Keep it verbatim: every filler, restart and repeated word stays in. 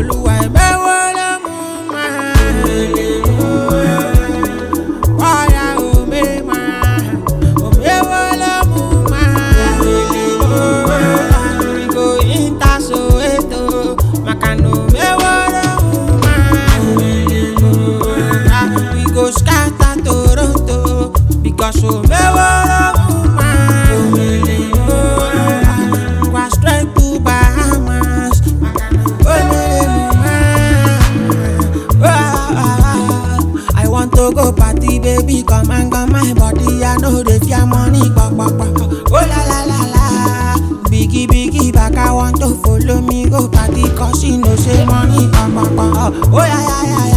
Olúwa ìbẹ̀wò ló mú máa. Ọ̀yà òmè máa. Òmèwò ló mú máa. We go enter Soweto. Makana òmèwò ló mú máa. We go scatter Toronto. Because òmèwò ló mú máa. Go straight to Bahamas. I want to go party, baby, come and come my body. I know they fear money, pop, pop, pop. Oh la la la la, biggie biggie back. I want to follow me go party, cause she know say money, pop, pop, pop. Oh yeah yeah yeah.